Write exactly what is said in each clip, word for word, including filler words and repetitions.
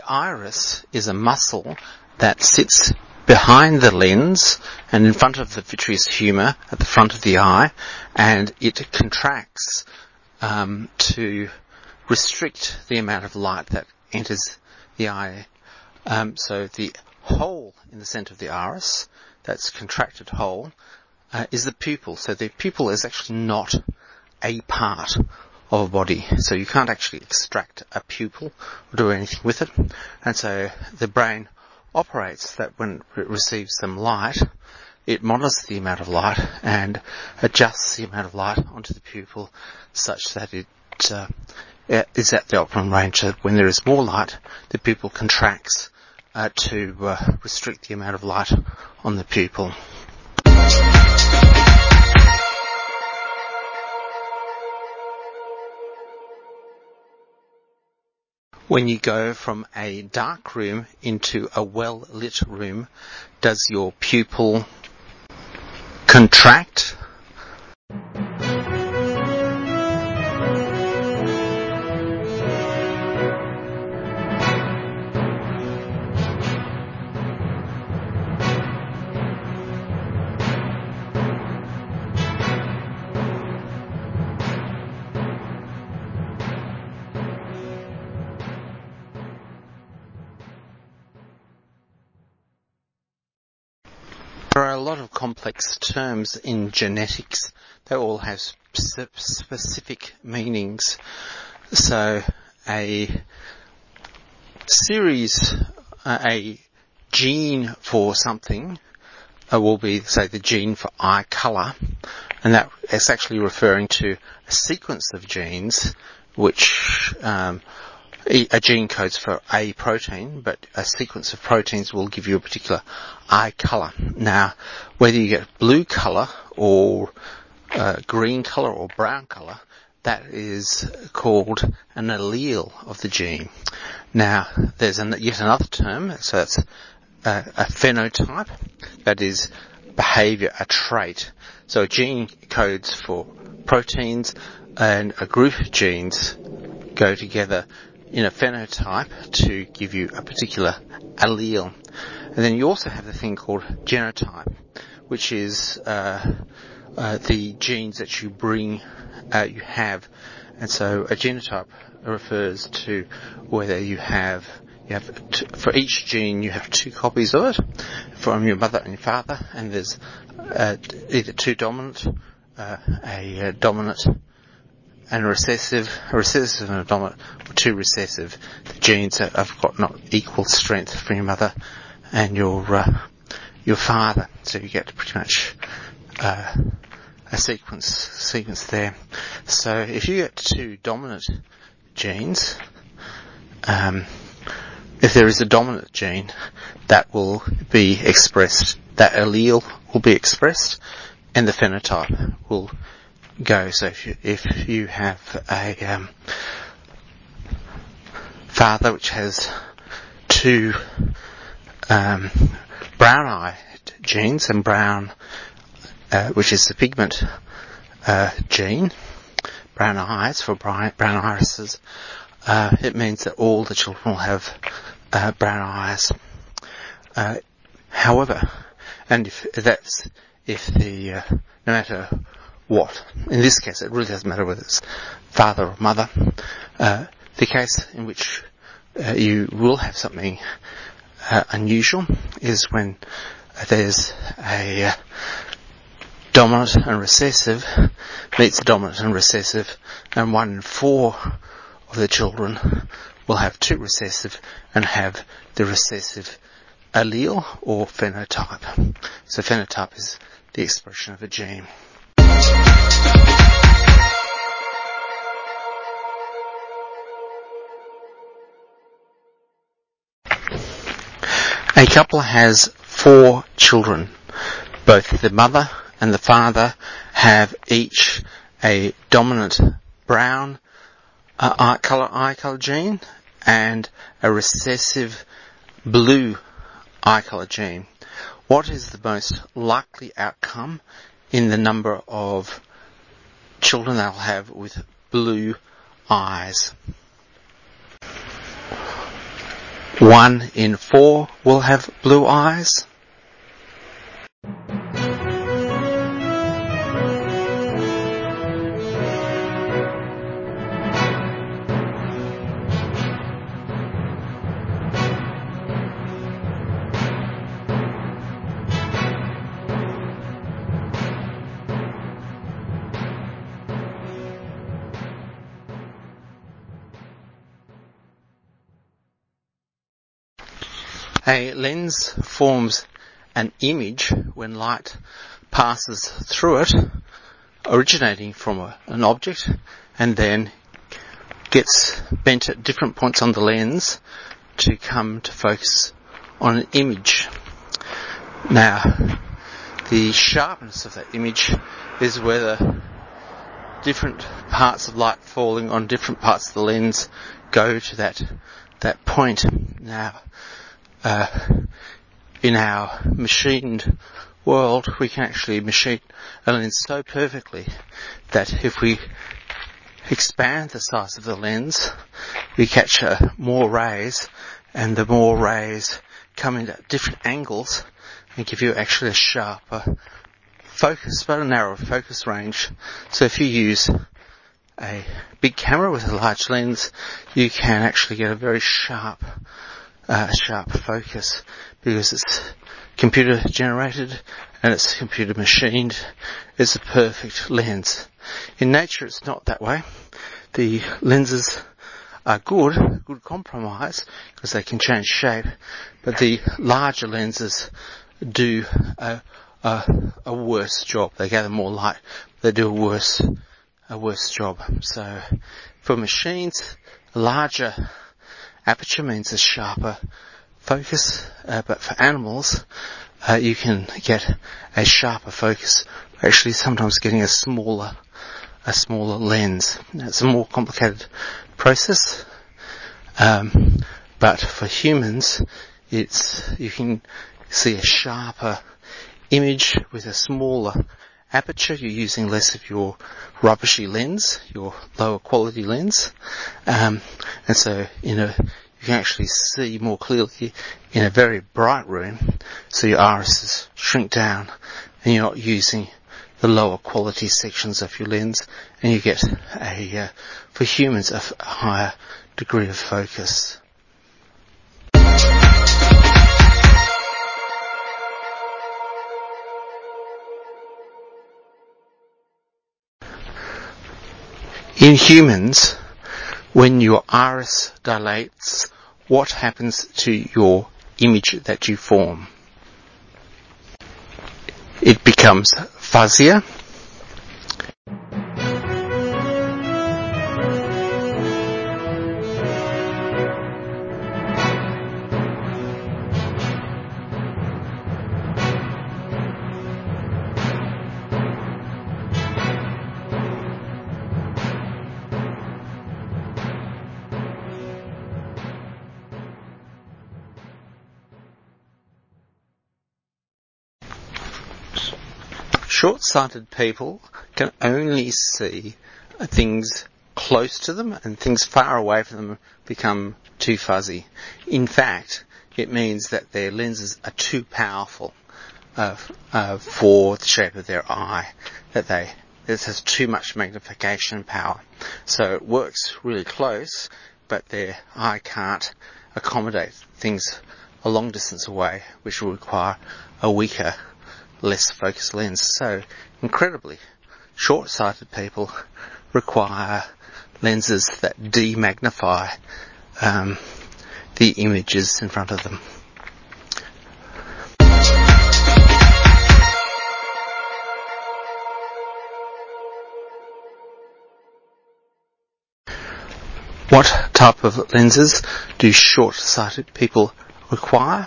iris is a muscle that sits behind the lens and in front of the vitreous humour at the front of the eye, and it contracts um, to restrict the amount of light that enters the eye. Um, so the hole in the centre of the iris, that's contracted hole, uh, is the pupil. So the pupil is actually not a part of a body. So you can't actually extract a pupil or do anything with it. And so the brain operates that when it receives some light, it monitors the amount of light and adjusts the amount of light onto the pupil such that it uh, is at the optimum range. So when there is more light, the pupil contracts uh, to uh, restrict the amount of light on the pupil. When you go from a dark room into a well-lit room, does your pupil contract? There are a lot of complex terms in genetics. They all have sp- specific meanings. So a series, uh, a gene for something uh, will be, say, the gene for eye colour, and that is actually referring to a sequence of genes which um, a gene codes for a protein, but a sequence of proteins will give you a particular eye colour. Now, whether you get blue colour or uh, green colour or brown colour, that is called an allele of the gene. Now, there's an, yet another term, so that's a, a phenotype, that is behaviour, a trait. So a gene codes for proteins and a group of genes go together in a phenotype to give you a particular allele. And then you also have the thing called genotype, which is uh, uh, the genes that you bring, uh, you have. And so a genotype refers to whether you have, you have t- for each gene you have two copies of it from your mother and your father, and there's uh, either two dominant, uh, a uh, dominant and a recessive, a recessive and a dominant, or two recessive. The genes have got not equal strength from your mother and your uh, your father, so you get pretty much uh, a sequence sequence there. So if you get two dominant genes, um, if there is a dominant gene, that will be expressed, that allele will be expressed, and the phenotype will go. So if you, if you have a um, father which has two um, brown eye genes, and brown, uh, which is the pigment uh, gene, brown eyes for brown, brown irises, uh, it means that all the children will have uh, brown eyes. Uh, however, and if that's if the uh, no matter what, in this case it really doesn't matter whether it's father or mother, uh, the case in which uh, you will have something uh, unusual is when uh, there's a uh, dominant and recessive meets a dominant and recessive, and one in four of the children will have two recessive and have the recessive allele or phenotype. So phenotype is the expression of a gene. A couple has four children. Both the mother and the father have each a dominant brown uh, eye colour eye colour gene and a recessive blue eye colour gene. What is the most likely outcome in the number of children they'll have with blue eyes? one in four will have blue eyes. A lens forms an image when light passes through it, originating from a, an object, and then gets bent at different points on the lens to come to focus on an image. Now, the sharpness of that image is whether different parts of light falling on different parts of the lens go to that that point. Now, Uh, in our machined world, we can actually machine a lens so perfectly that if we expand the size of the lens, we capture more rays, and the more rays come in at different angles and give you actually a sharper focus, but a narrower focus range. So if you use a big camera with a large lens, you can actually get a very sharp Uh, sharp focus, because it's computer generated and it's computer machined. It's a perfect lens. In nature it's not that way. The lenses are good, good compromise, because they can change shape, but the larger lenses do a, a, a worse job. They gather more light, they do a worse, a worse job. So for machines, larger aperture means a sharper focus, uh, but for animals, uh, you can get a sharper focus, actually sometimes getting a smaller, a smaller lens. Now, it's a more complicated process, um, but for humans, it's, you can see a sharper image with a smaller aperture. You're using less of your rubbishy lens, your lower quality lens, um, and so in a you can actually see more clearly in a very bright room, so your irises shrink down and you're not using the lower quality sections of your lens, and you get a, uh, for humans, a, f- a higher degree of focus. In humans, when your iris dilates, what happens to your image that you form? It becomes fuzzier. Short-sighted people can only see things close to them, and things far away from them become too fuzzy. In fact, it means that their lenses are too powerful uh, uh, for the shape of their eye, that they it has too much magnification power. So it works really close, but their eye can't accommodate things a long distance away, which will require a weaker, less focused lens. So incredibly, short-sighted people require lenses that demagnify um, the images in front of them. What type of lenses do short-sighted people require?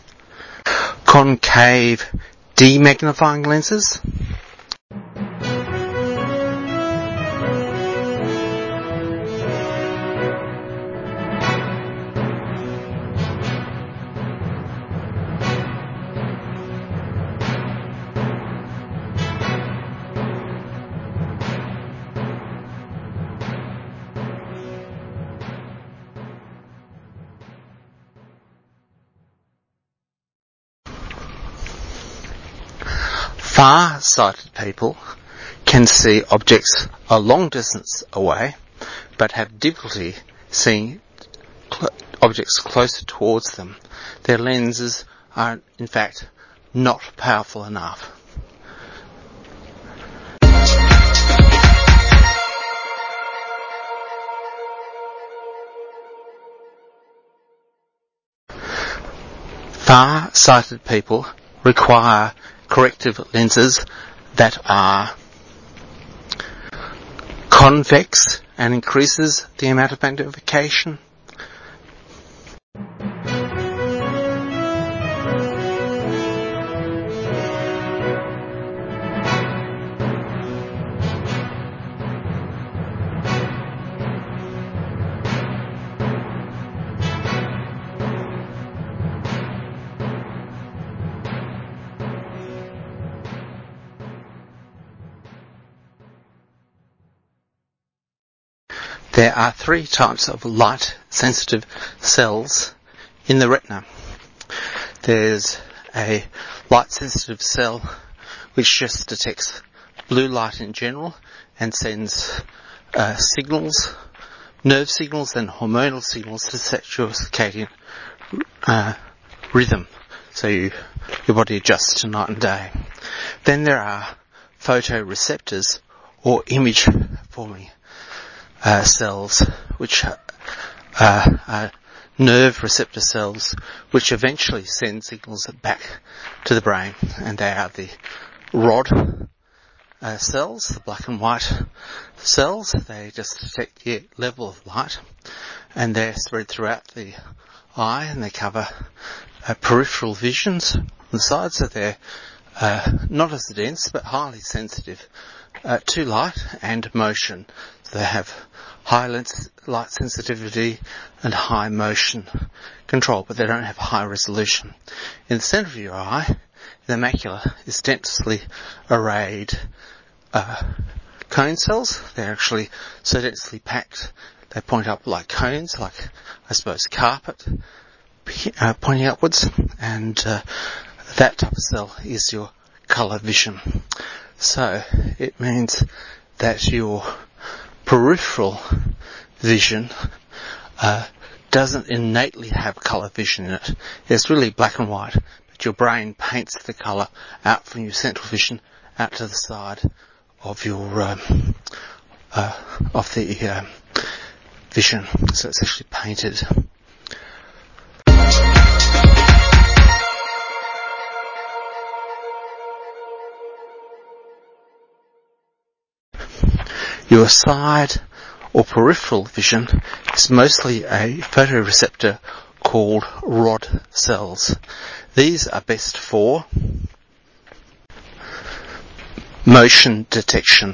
Concave demagnifying lenses. Far-sighted people can see objects a long distance away, but have difficulty seeing cl- objects closer towards them. Their lenses are, in fact, not powerful enough. Far-sighted people require corrective lenses that are convex and increases the amount of magnification. There are three types of light-sensitive cells in the retina. There's a light-sensitive cell which just detects blue light in general and sends uh, signals, nerve signals and hormonal signals to set your circadian uh, rhythm, so you, your body adjusts to night and day. Then there are photoreceptors or image-forming Uh, cells, which uh, are nerve receptor cells, which eventually send signals back to the brain, and they are the rod uh, cells, the black and white cells. They just detect the level of light, and they're spread throughout the eye, and they cover uh, peripheral visions on the sides, so they're uh, not as dense but highly sensitive uh, to light and motion. So they have high light sensitivity and high motion control, but they don't have high resolution. In the centre of your eye, the macula is densely arrayed uh, cone cells. They're actually so densely packed, they point up like cones, like, I suppose, carpet, uh, pointing upwards, and uh, that type of cell is your colour vision. So it means that your peripheral vision uh, doesn't innately have colour vision in it. It's really black and white, but your brain paints the colour out from your central vision out to the side of your um, uh, of the uh, vision. So it's actually painted. Your side or peripheral vision is mostly a photoreceptor called rod cells. These are best for motion detection.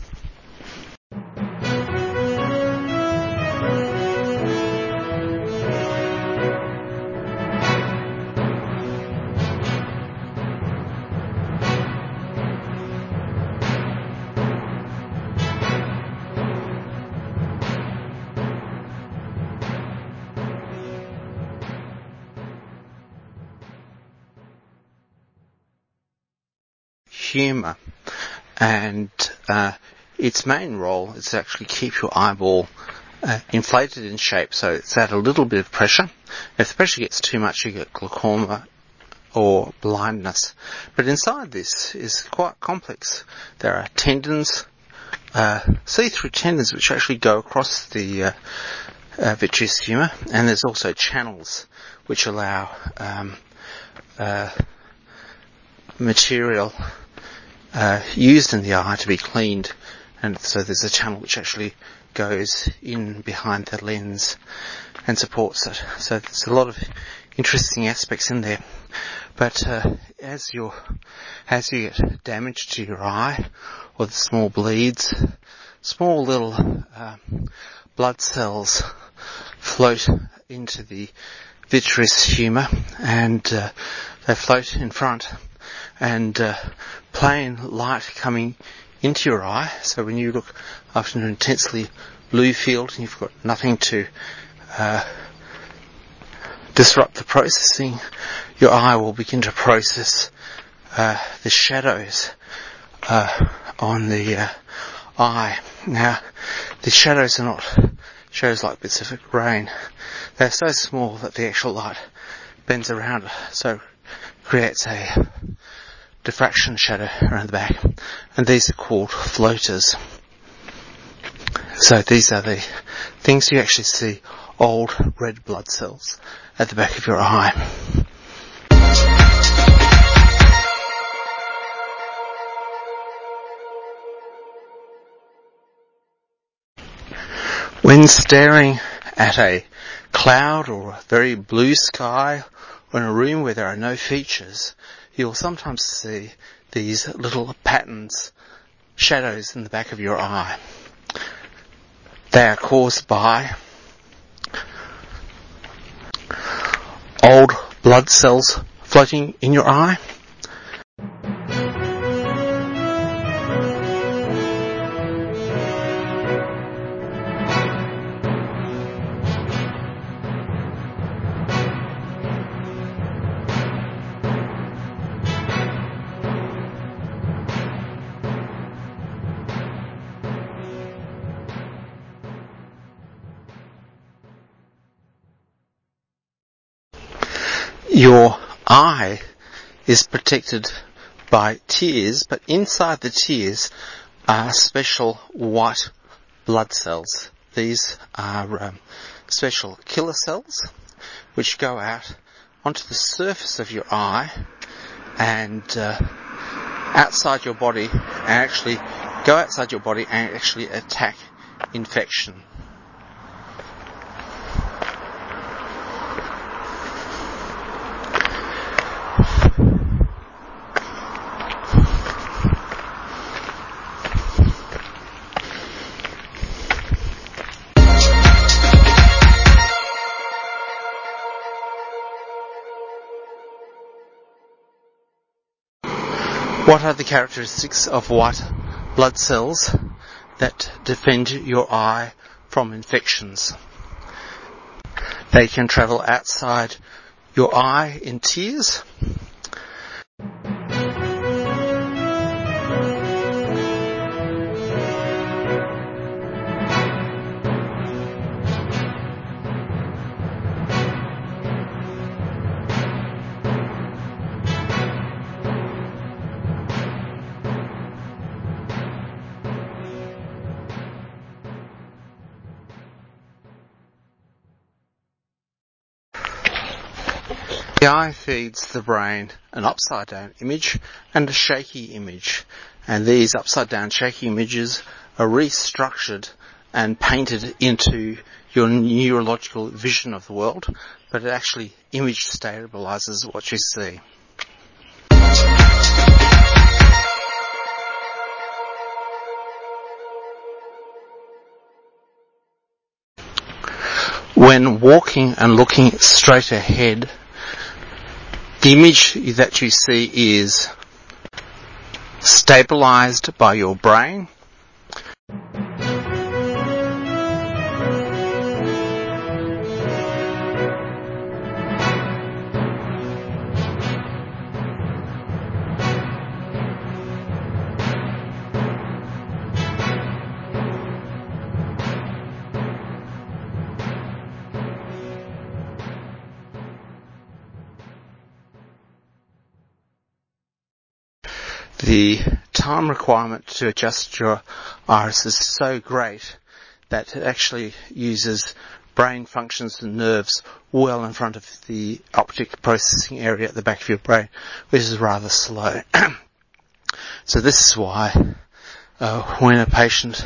Humour, and uh, its main role is to actually keep your eyeball uh, inflated in shape, so it's at a little bit of pressure. If the pressure gets too much, you get glaucoma or blindness. But inside this is quite complex. There are tendons, uh, see-through tendons which actually go across the uh, uh, vitreous humour, and there's also channels which allow um, uh, material Uh, used in the eye to be cleaned, and so there's a channel which actually goes in behind the lens and supports it. So there's a lot of interesting aspects in there. But uh, as you as you get damage to your eye, or the small bleeds, small little uh, blood cells float into the vitreous humour, and uh, they float in front, and uh, plain light coming into your eye. So when you look after an intensely blue field and you've got nothing to uh, disrupt the processing, your eye will begin to process uh, the shadows uh, on the uh, eye. Now, the shadows are not shadows like bits of rain. They're so small that the actual light bends around, so creates a diffraction shadow around the back. And these are called floaters. So these are the things you actually see old red blood cells at the back of your eye. When staring at a cloud or a very blue sky or in a room where there are no features, you'll sometimes see these little patterns, shadows in the back of your eye. They are caused by old blood cells floating in your eye. Your eye is protected by tears, but inside the tears are special white blood cells. These are um, special killer cells which go out onto the surface of your eye and uh, outside your body, and actually go outside your body and actually attack infection. What are the characteristics of white blood cells that defend your eye from infections? They can travel outside your eye in tears. The eye feeds the brain an upside down image and a shaky image, and these upside down shaky images are restructured and painted into your neurological vision of the world, but it actually image stabilizes what you see. When walking and looking straight ahead, the image that you see is stabilized by your brain. The time requirement to adjust your iris is so great that it actually uses brain functions and nerves well in front of the optic processing area at the back of your brain, which is rather slow. So this is why uh, when a patient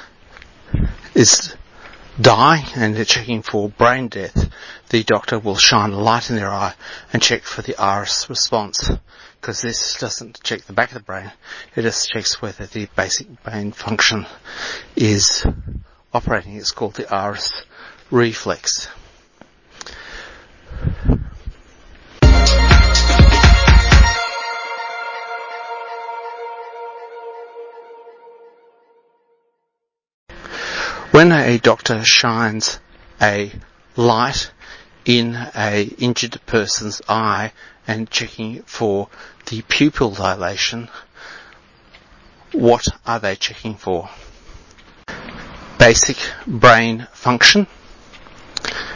is dying and they're checking for brain death, the doctor will shine a light in their eye and check for the iris response, because this doesn't check the back of the brain, it just checks whether the basic brain function is operating. It's called the iris reflex. When a doctor shines a light in a injured person's eye and checking for the pupil dilation, what are they checking for? Basic brain function,